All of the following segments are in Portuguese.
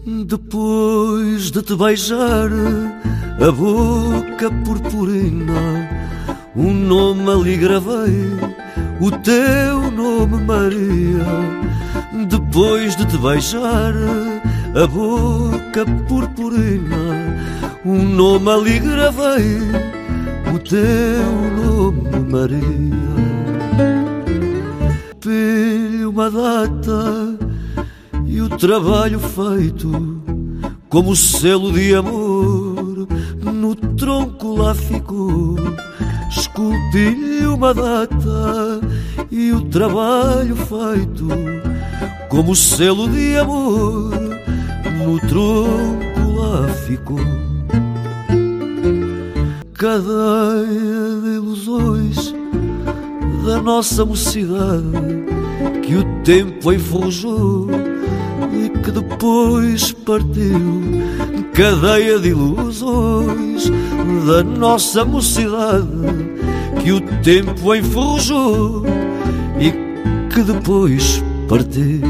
Depois de te beijar a boca purpurina, um nome ali gravei, o teu nome Maria. Depois de te beijar a boca purpurina, um nome ali gravei, o teu nome Maria. Pilho uma data e o trabalho feito, como o selo de amor, no tronco lá ficou. Esculpi-lhe uma data e o trabalho feito, como o selo de amor, no tronco lá ficou. Cadeia de ilusões da nossa mocidade, que o tempo enferrujou e que depois partiu. Cadeia de ilusões da nossa mocidade, que o tempo enferrujou e que depois partiu.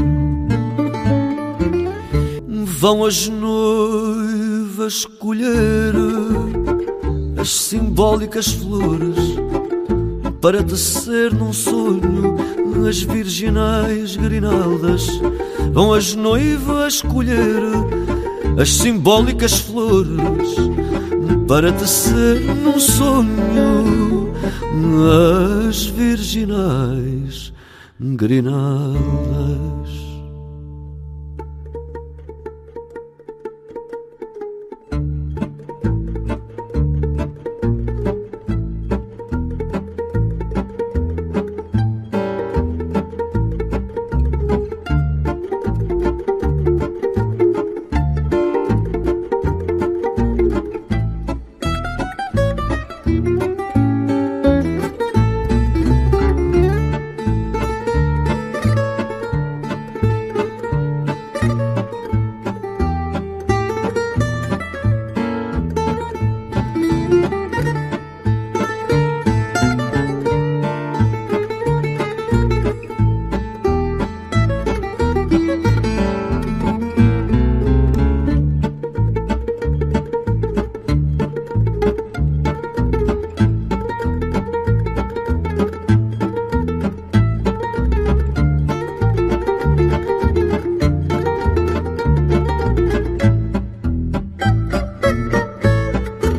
Vão as noivas colher as simbólicas flores para tecer num sonho as virginais grinaldas. Vão as noivas colher as simbólicas flores para tecer num sonho as virginais grinaldas.